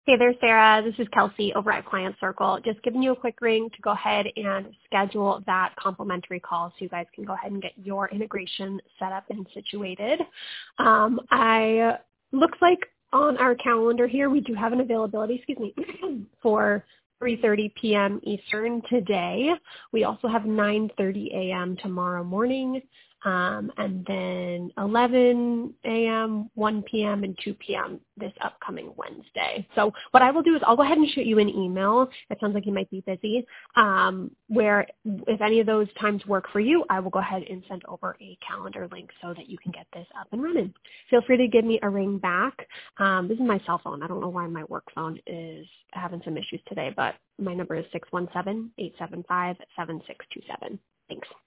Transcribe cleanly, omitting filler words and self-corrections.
Hey there, Sarah. This is Kelsey over at Client Circle. Just giving you a quick ring to go ahead and schedule that complimentary call so you guys can go ahead and get your integration set up and situated. I looks like on our calendar here we do have an availability, for 3:30 p.m. Eastern today. We also have 9:30 a.m. tomorrow morning. And then 11 a.m., 1 p.m., and 2 p.m. this upcoming Wednesday. So what I will do is I'll go ahead and shoot you an email. It sounds like you might be busy, where if any of those times work for you, I will go ahead and send over a calendar link so that you can get this up and running. Feel free to give me a ring back. This is my cell phone. I don't know why my work phone is having some issues today, but my number is 617-875-7627. Thanks.